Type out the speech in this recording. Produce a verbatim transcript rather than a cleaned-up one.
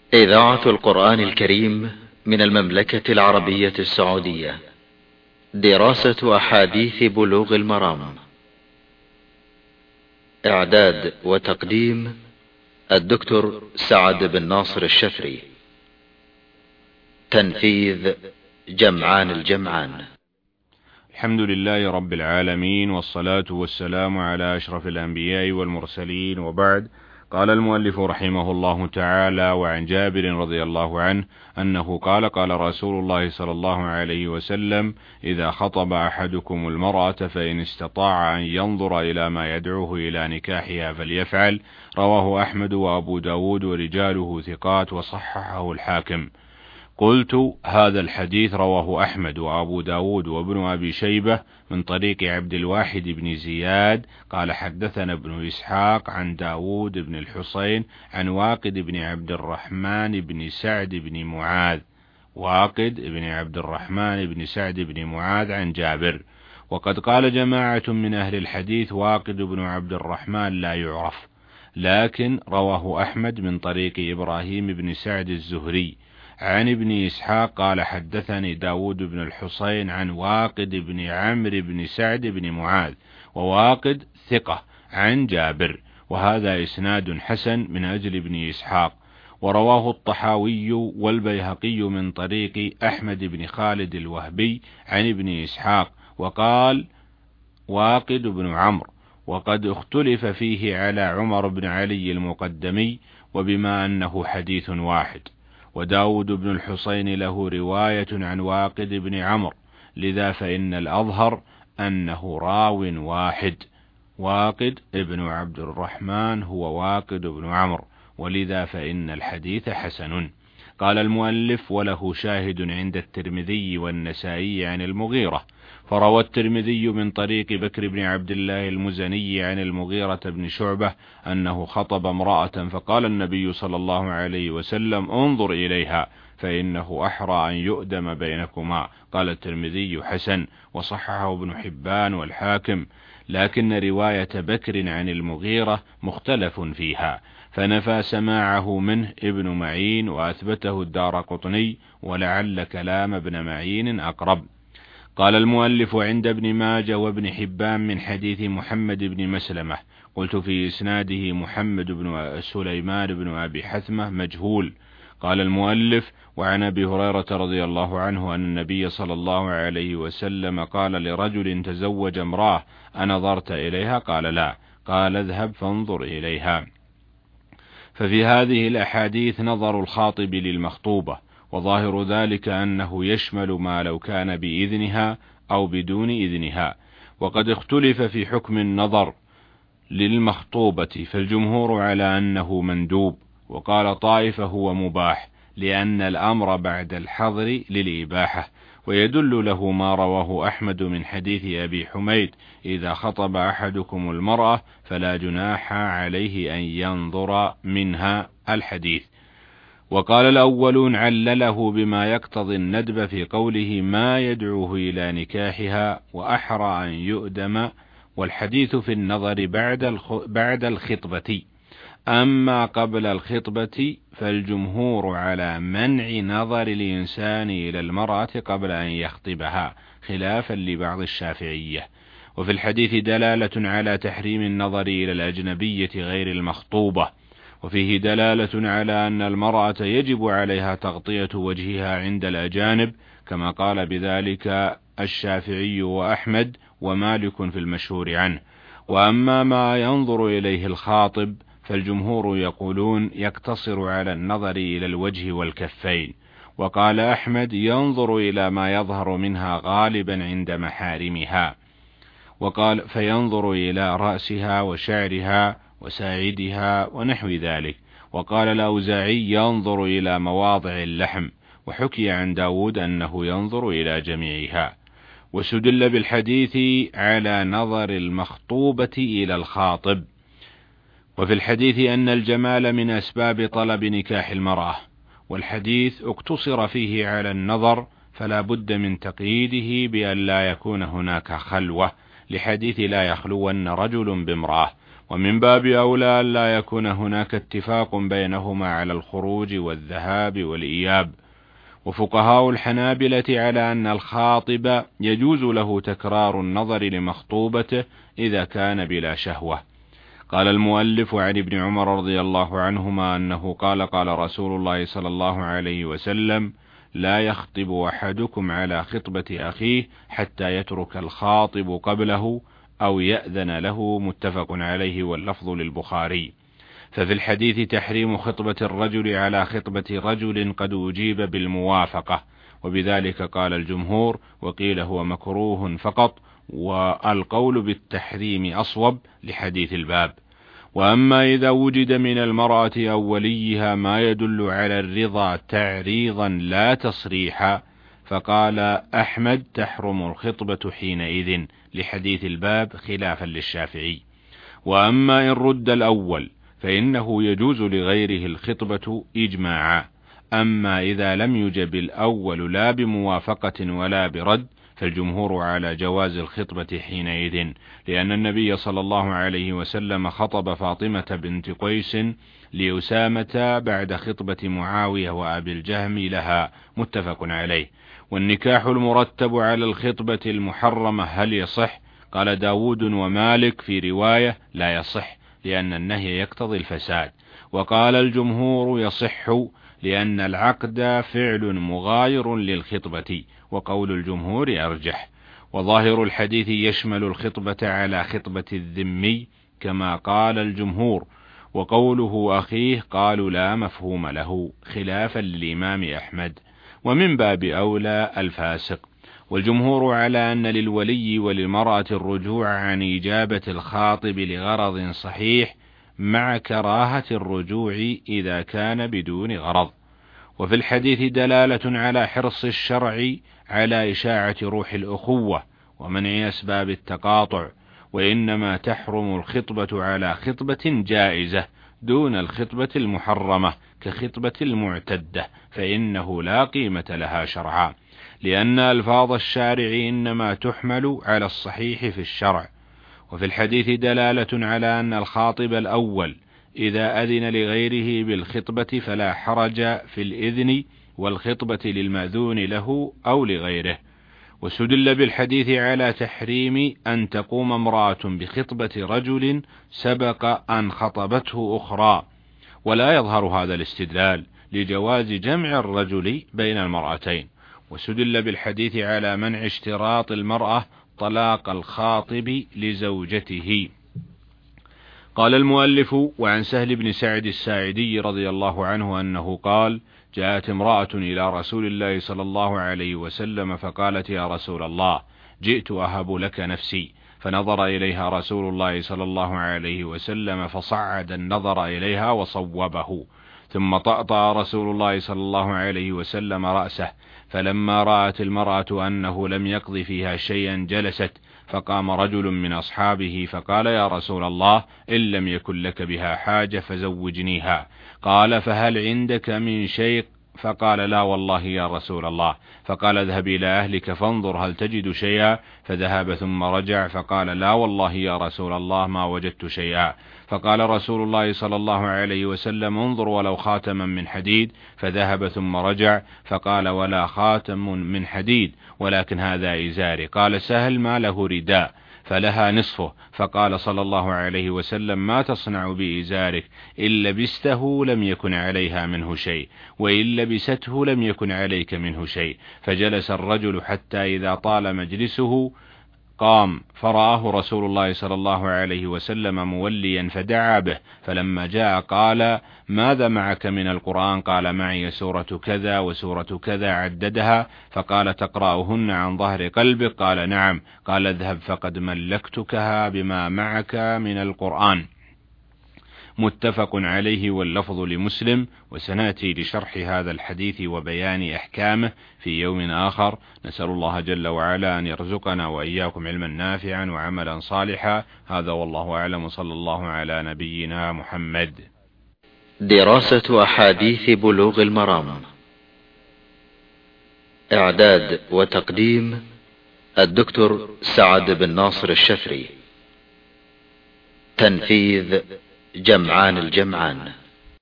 إذاعة القرآن الكريم من المملكة العربية السعودية. دراسة أحاديث بلوغ المرام. إعداد وتقديم الدكتور سعد بن ناصر الشفري. تنفيذ جمعان الجمعان. الحمد لله رب العالمين، والصلاة والسلام على أشرف الأنبياء والمرسلين، وبعد. قال المؤلف رحمه الله تعالى: وعن جابر رضي الله عنه أنه قال: قال رسول الله صلى الله عليه وسلم: إذا خطب أحدكم المرأة فإن استطاع أن ينظر إلى ما يدعوه إلى نكاحها فليفعل. رواه أحمد وأبو داود ورجاله ثقات، وصححه الحاكم. قلت: هذا الحديث رواه أحمد وأبو داود وابن أبي شيبة من طريق عبد الواحد بن زياد قال: حدثنا ابن إسحاق عن داود بن الحصين عن واقد بن عبد الرحمن بن سعد بن معاذ واقد بن عبد الرحمن بن سعد بن معاذ عن جابر. وقد قال جماعة من أهل الحديث واقد بن عبد الرحمن لا يعرف، لكن رواه أحمد من طريق إبراهيم بن سعد الزهري عن ابن إسحاق قال: حدثني داود بن الحصين عن واقد بن عمرو بن سعد بن معاذ، وواقد ثقة، عن جابر، وهذا إسناد حسن من أجل ابن إسحاق. ورواه الطحاوي والبيهقي من طريق أحمد بن خالد الوهبي عن ابن إسحاق، وقال واقد بن عمرو، وقد اختلف فيه على عمر بن علي المقدمي، وبما أنه حديث واحد. وداود بن الحصين له رواية عن واقد بن عمرو، لذا فإن الأظهر أنه راو واحد. واقد ابن عبد الرحمن هو واقد بن عمرو، ولذا فإن الحديث حسن. قال المؤلف: وله شاهد عند الترمذي والنسائي عن المغيرة. فروى الترمذي من طريق بكر بن عبد الله المزني عن المغيرة بن شعبة أنه خطب امرأة، فقال النبي صلى الله عليه وسلم: انظر إليها فإنه أحرى أن يؤدم بينكما. قال الترمذي: حسن، وصححه ابن حبان والحاكم، لكن رواية بكر عن المغيرة مختلف فيها، فنفى سماعه منه ابن معين وأثبته الدارقطني، ولعل كلام ابن معين أقرب. قال المؤلف: عند ابن ماجه وابن حبان من حديث محمد بن مسلمة. قلت: في إسناده محمد بن سليمان بن أبي حثمة مجهول. قال المؤلف: وعن أبي هريرة رضي الله عنه أن النبي صلى الله عليه وسلم قال لرجل تزوج امرأة: أنظرت إليها؟ قال: لا. قال: اذهب فانظر إليها. ففي هذه الأحاديث نظر الخاطب للمخطوبة، وظاهر ذلك أنه يشمل ما لو كان بإذنها أو بدون إذنها. وقد اختلف في حكم النظر للمخطوبة، فالجمهور على أنه مندوب، وقال طائفة هو مباح، لأن الأمر بعد الحظر للإباحة. ويدل له ما رواه أحمد من حديث أبي حميد: إذا خطب أحدكم المرأة فلا جناح عليه أن ينظر منها، الحديث. وقال الأولون علله بما يقتضي الندب في قوله ما يدعوه إلى نكاحها وأحرى أن يؤدم، والحديث في النظر بعد بعد الخطبة. أما قبل الخطبة فالجمهور على منع نظر الإنسان إلى المرأة قبل أن يخطبها، خلافا لبعض الشافعية. وفي الحديث دلالة على تحريم النظر إلى الأجنبية غير المخطوبة، وفيه دلالة على أن المرأة يجب عليها تغطية وجهها عند الأجانب، كما قال بذلك الشافعي وأحمد ومالك في المشهور عنه. وأما ما ينظر إليه الخاطب فالجمهور يقولون يقتصر على النظر إلى الوجه والكفين. وقال أحمد: ينظر إلى ما يظهر منها غالبا عند محارمها. وقال: فينظر إلى رأسها وشعرها وساعدها ونحو ذلك. وقال الأوزاعي: ينظر إلى مواضع اللحم. وحكي عن داود أنه ينظر إلى جميعها. وسدل بالحديث على نظر المخطوبة إلى الخاطب. وفي الحديث أن الجمال من أسباب طلب نكاح المرأة، والحديث اقتصر فيه على النظر، فلا بد من تقييده بأن لا يكون هناك خلوة، لحديث لا يخلون رجل بامرأة. ومن باب أولى ألا يكون هناك اتفاق بينهما على الخروج والذهاب والإياب. وفقهاء الحنابلة على أن الخاطب يجوز له تكرار النظر لمخطوبته إذا كان بلا شهوة. قال المؤلف عن ابن عمر رضي الله عنهما أنه قال قال رسول الله صلى الله عليه وسلم: لا يخطب أحدكم على خطبة أخيه حتى يترك الخاطب قبله أو يأذن له، متفق عليه واللفظ للبخاري. ففي الحديث تحريم خطبة الرجل على خطبة رجل قد أجيب بالموافقة، وبذلك قال الجمهور، وقيل هو مكروه فقط، والقول بالتحريم أصوب لحديث الباب. وأما إذا وجد من المرأة أو وليها ما يدل على الرضا تعريضا لا تصريحا، فقال أحمد: تحرم الخطبة حينئذ لحديث الباب خلافا للشافعي. وأما إن رد الأول فإنه يجوز لغيره الخطبة إجماعا. أما إذا لم يجب الأول لا بموافقة ولا برد فالجمهور على جواز الخطبة حينئذ، لأن النبي صلى الله عليه وسلم خطب فاطمة بنت قيس لأسامة بعد خطبة معاوية وأبي الجهم لها، متفق عليه. والنكاح المرتب على الخطبة المحرمة هل يصح؟ قال داود ومالك في رواية: لا يصح، لأن النهي يقتضي الفساد. وقال الجمهور: يصح، لأن العقد فعل مغاير للخطبة، وقول الجمهور أرجح. وظاهر الحديث يشمل الخطبة على خطبة الذمي كما قال الجمهور، وقوله أخيه قالوا لا مفهوم له، خلافا للإمام أحمد. ومن باب أولى الفاسق. والجمهور على أن للولي وللمرأة الرجوع عن إجابة الخاطب لغرض صحيح مع كراهة الرجوع إذا كان بدون غرض. وفي الحديث دلالة على حرص الشرع على إشاعة روح الأخوة ومنع أسباب التقاطع، وإنما تحرم الخطبة على خطبة جائزة دون الخطبة المحرمة كخطبة المعتدة، فإنه لا قيمة لها شرعا، لأن ألفاظ الشارع إنما تحمل على الصحيح في الشرع. وفي الحديث دلالة على أن الخاطب الأول إذا أذن لغيره بالخطبة فلا حرج في الإذن والخطبة للمأذون له أو لغيره. وسدل بالحديث على تحريم أن تقوم امرأة بخطبة رجل سبق أن خطبته أخرى، ولا يظهر هذا الاستدلال لجواز جمع الرجل بين المرأتين. وسدل بالحديث على منع اشتراط المرأة طلاق الخاطب لزوجته. قال المؤلف: وعن سهل بن سعد الساعدي رضي الله عنه أنه قال: جاءت امرأة إلى رسول الله صلى الله عليه وسلم فقالت: يا رسول الله، جئت أهب لك نفسي. فنظر إليها رسول الله صلى الله عليه وسلم فصعد النظر إليها وصوبه، ثم طأطأ رسول الله صلى الله عليه وسلم رأسه، فلما رأت المرأة أنه لم يقض فيها شيئا جلست، فقام رجل من أصحابه فقال: يا رسول الله، إن لم يكن لك بها حاجة فزوجنيها. قال: فهل عندك من شيء؟ فقال: لا والله يا رسول الله. فقال: اذهب إلى أهلك فانظر هل تجد شيئا. فذهب ثم رجع فقال: لا والله يا رسول الله ما وجدت شيئا. فقال رسول الله صلى الله عليه وسلم: انظر ولو خاتما من حديد. فذهب ثم رجع فقال: ولا خاتم من حديد، ولكن هذا إزاري. قال سهل: ما له رداء؟ فلها نصفه. فقال صلى الله عليه وسلم: ما تصنع بإزارك؟ إن لبسته لم يكن عليها منه شيء، وإن لبسته لم يكن عليك منه شيء. فجلس الرجل حتى إذا طال مجلسه قام، فرآه رسول الله صلى الله عليه وسلم موليا فدعا به، فلما جاء قال: ماذا معك من القرآن؟ قال: معي سورة كذا وسورة كذا، عددها. فقال: تقرأهن عن ظهر قلبك؟ قال: نعم. قال: اذهب فقد ملكتكها بما معك من القرآن. متفق عليه واللفظ لمسلم. وسنأتي لشرح هذا الحديث وبيان أحكامه في يوم آخر. نسأل الله جل وعلا أن يرزقنا وإياكم علما نافعا وعملا صالحا. هذا والله أعلم، صلى الله على نبينا محمد. دراسة أحاديث بلوغ المرام، إعداد وتقديم الدكتور سعد بن ناصر الشفري. تنفيذ جمعان الجمعان.